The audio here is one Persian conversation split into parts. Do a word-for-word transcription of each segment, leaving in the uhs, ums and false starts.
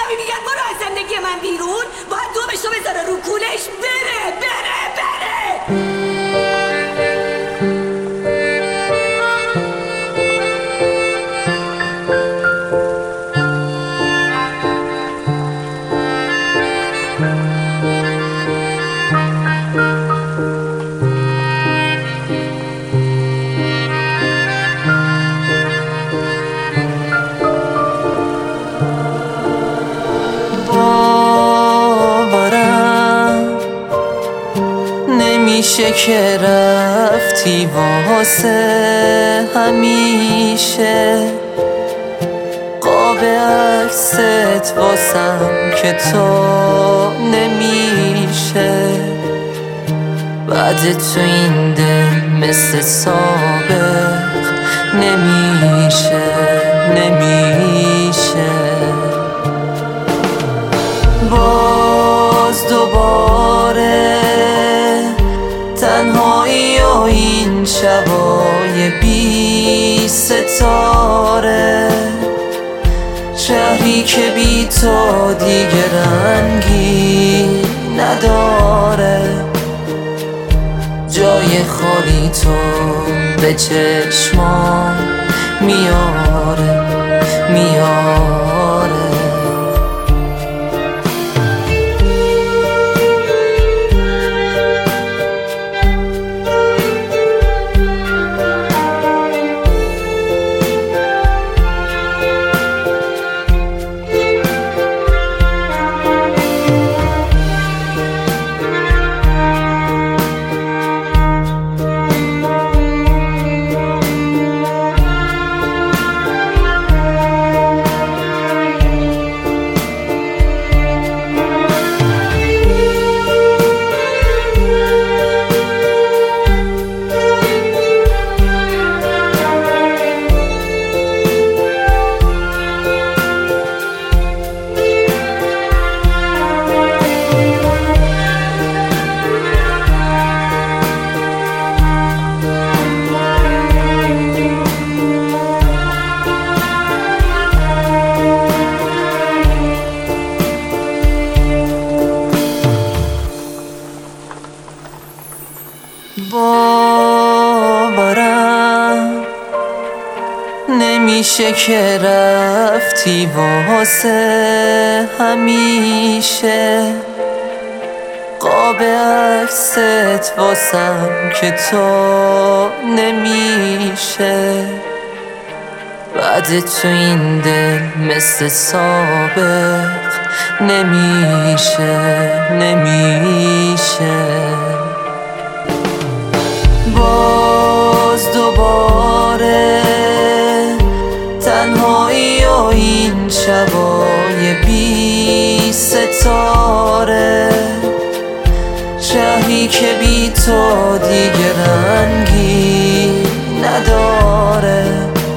آدمی میگن برو از زندگی من بیرون، باید دومشو بذاره رو کولش بره بره بره. نمیشه که رفتی واسه همیشه، قاب عکست واسم که تو نمیشه. بعد تو این دل مثل سابق نمیشه نمیشه. باز دوباره تنهایی و این شبای بی ستاره، شهری که بی تو دیگه رنگی نداره. جای خالی تو به چشمام میاره میاره. باورم نمیشه که رفتی واسه همیشه، قاب عکست واسم که تو نمیشه. بعد تو این دل مثل سابق نمیشه نمیشه. باز دوباره تنهایی و این شبای بی ستاره، شهری که بی تو دیگه رنگی نداره.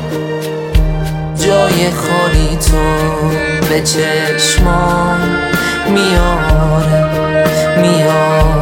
جای خالی تو به چشمام میاره میاره.